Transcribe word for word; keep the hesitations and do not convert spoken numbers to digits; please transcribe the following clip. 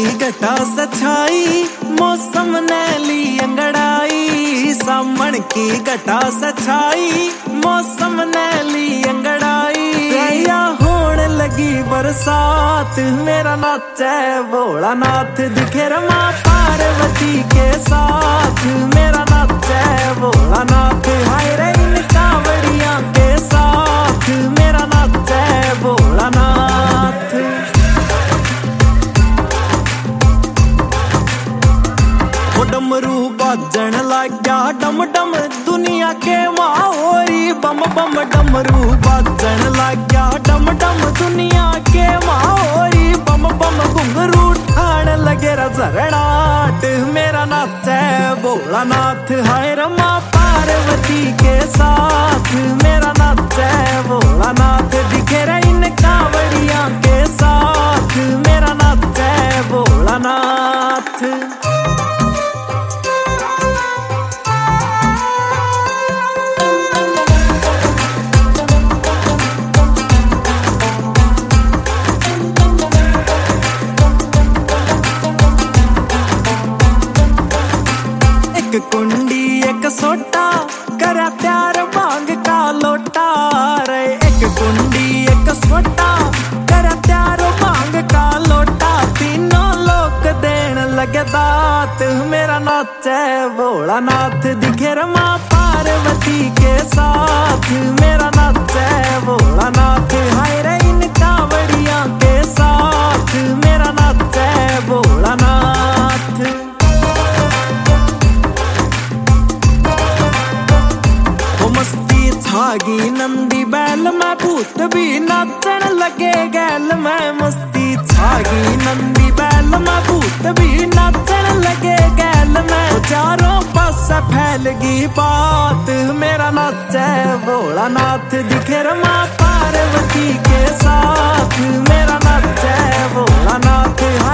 घटा सछाई मौसम ने ली अंगड़ाई। सामन की घटा सछाई मौसम ने ली अंगड़ाई। या होने लगी बरसात मेरा नाचे भोलानाथ दिखे रमा पार्वती के साथ। मेरा नाचे भोलानाथ हाय रे इन कांवड़ियां के साथ। मेरा नाचे भोलानाथ। वो डमरू बाजन लग गया डम डम दुनिया के माहौरी। बम बम डमरू बाजन लग गया डम डम दुनिया के माहौरी। बम बम घुंघरू ठाण लगे झरनाट। मेरा नाचे भोलानाथ हाय रमा पार्वती के साथ। मेरा नाचे भोलानाथ दिखे रे इन कांवड़ियां के साथ। मेरा नाचे भोलानाथ। एक कुंडी एक सोटा करा प्यार मांग का लोटा रे। एक कुंडी एक सोटा करा प्यार मांग का लोटा। तीनों लोग देन लगे दात। मेरा नाचे भोलानाथ दिखे रमा पार्वती के साथ। मेरा नाचे भोलानाथ हाय रे इन कांवड़ियां के साथ। मेरा नाचे भोलानाथ। मस्ती छागी नंदी बैल में भूत भी नाचन लगे गैल में। मस्ती छागी नंदी बैल में भूत भी नाचन लगे गैल में। चारों पास फैल गई बात। मेरा नाचे भोलानाथ दिखे रमा पार्वती के साथ। मेरा नाचे भोलानाथ।